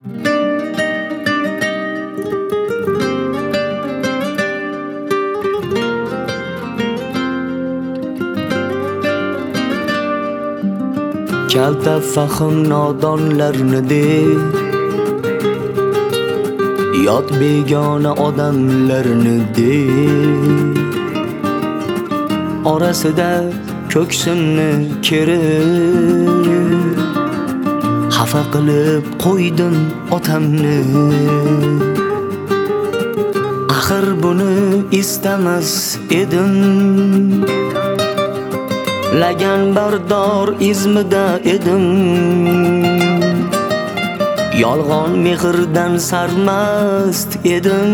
Kalta fahm nodonlarni deb yot begona odamlarni deb orasida ko'ksimni kerib xafa qilib qo'ydim otamni. Axir buni istamas edim, lagan bardor izmida edim. Yolg'on mehrdan sarmast edim,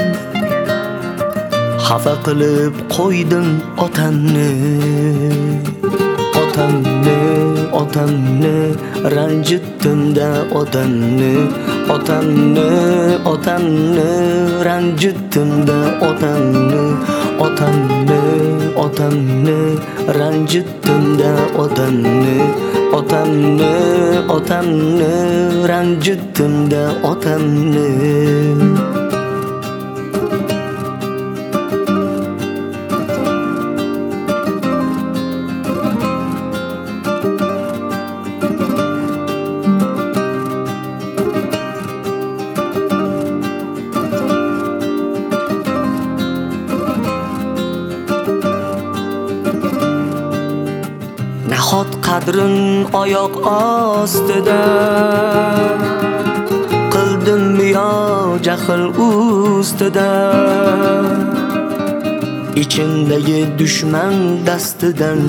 xafa qilib qo'ydim otamni. Otamni ranjitdim-da otamni. Otamni ranjitdim-da otamni. Otamni ranjitdim-da otamni. Otamni ranjitdim-da otamni. Nahot qadrin oyoq ostida qildim yo jahl ustida. Ichimdagi dushman dastidan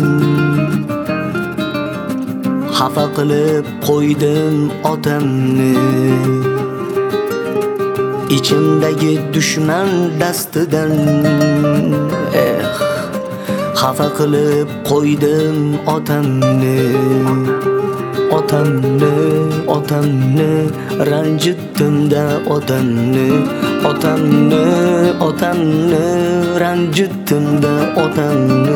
xafa qilib qo'ydim otamni. Ichimdagi dushman dastidan xafa qilib qo'ydim otamni. Otamni ranjitdim-da otamni. Otamni ranjitdim-da otamni.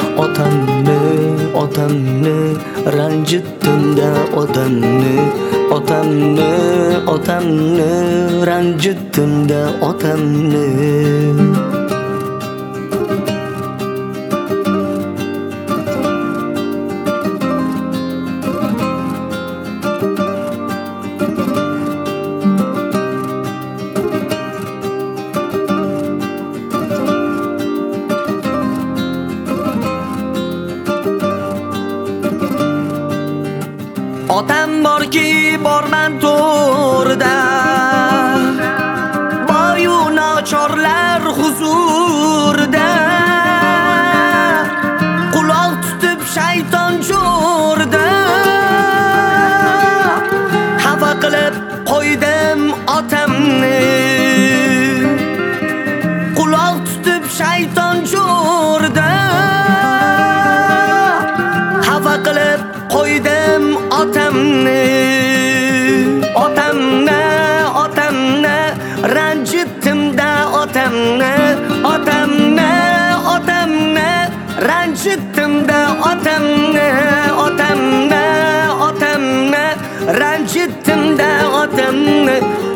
Otamni ranjitdim-da otamni. Otamni ranjitdim-da otamni. Otam borki borman to'rda, boyu nochorlar huzurda. Quloq tutib shayton jo'rda, xafa qilib qo'ydim otamni. Quloq tutib shayton jo'rda, xafa qilib qo'ydim otamni. Otamni ranjitdim-da otamni. Otamni ranjitdim-da otamni. Otamni ranjitdim-da otamni.